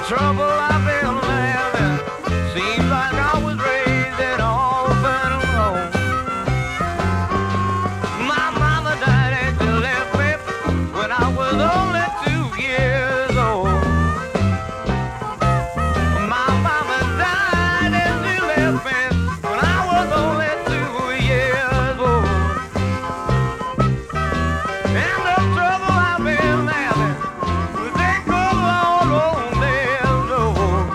trouble I've been having. Seems like I was raised in an orphan home. My mama died and she left me when I was only 2 years old. My mama died and she left me when I was only 2 years old. And the trouble I've been having, they come all on their road.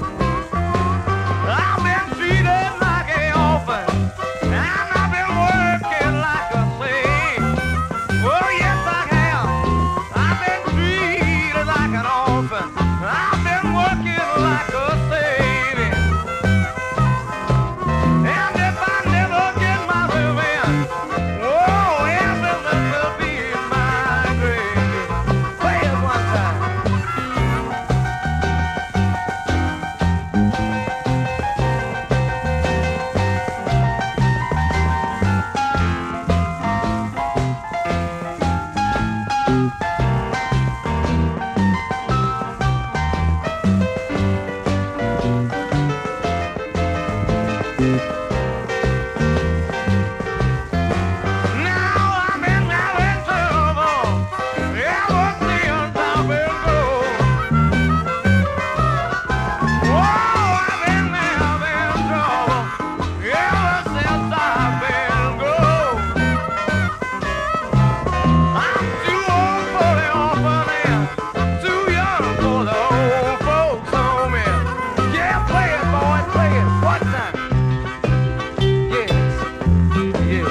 I've been treated like an orphan, and I've been working like a slave. Oh yes I have. I've been treated like an orphan. I've been working like a slave. And if I never get my revenge, oh, heaven will be my grave. Play it one time. Now I'm in having trouble. Ever since I've been gone. Oh, I've been having trouble. Ever since I've been gone. I'm too old for the orphanage, too young for the old folks home. Yeah, play it, boy, play it. One time. Yes, yes.